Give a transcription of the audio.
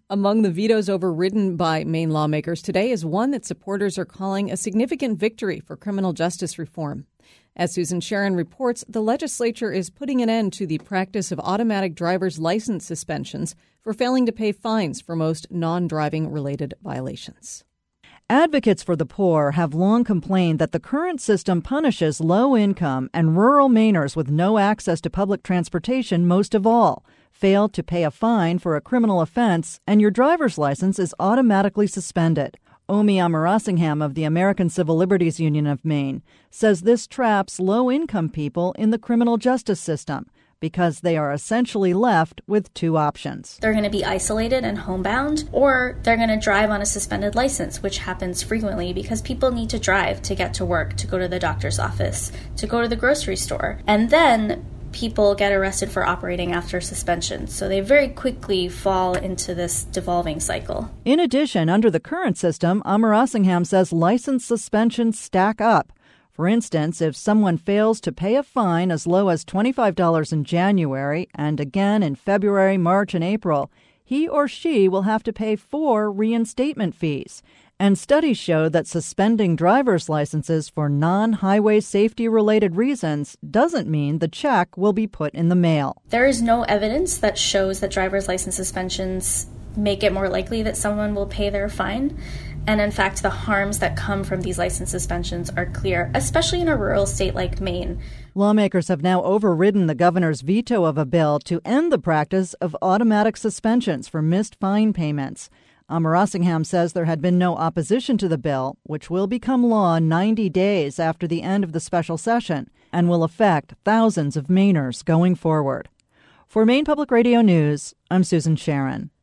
Among the vetoes overridden by Maine lawmakers today is one that supporters are calling a significant victory for criminal justice reform. As Susan Sharon reports, the legislature is putting an end to the practice of automatic driver's license suspensions for failing to pay fines for most non-driving related violations. Advocates for the poor have long complained that the current system punishes low-income and rural Mainers with no access to public transportation most of all. Fail to pay a fine for a criminal offense, and your driver's license is automatically suspended. Omi Amarassingham of the American Civil Liberties Union of Maine says this traps low-income people in the criminal justice system because they are essentially left with two options. They're going to be isolated and homebound, or they're going to drive on a suspended license, which happens frequently because people need to drive to get to work, to go to the doctor's office, to go to the grocery store. And then people get arrested for operating after suspension, so they very quickly fall into this devolving cycle. In addition, under the current system, Amarassingham says license suspensions stack up. For instance, if someone fails to pay a fine as low as $25 in January and again in February, March, and April, he or she will have to pay 4 reinstatement fees. And studies show that suspending driver's licenses for non-highway safety-related reasons doesn't mean the check will be put in the mail. There is no evidence that shows that driver's license suspensions make it more likely that someone will pay their fine. And in fact, the harms that come from these license suspensions are clear, especially in a rural state like Maine. Lawmakers have now overridden the governor's veto of a bill to end the practice of automatic suspensions for missed fine payments. Amarassingham says there had been no opposition to the bill, which will become law 90 days after the end of the special session and will affect thousands of Mainers going forward. For Maine Public Radio News, I'm Susan Sharon.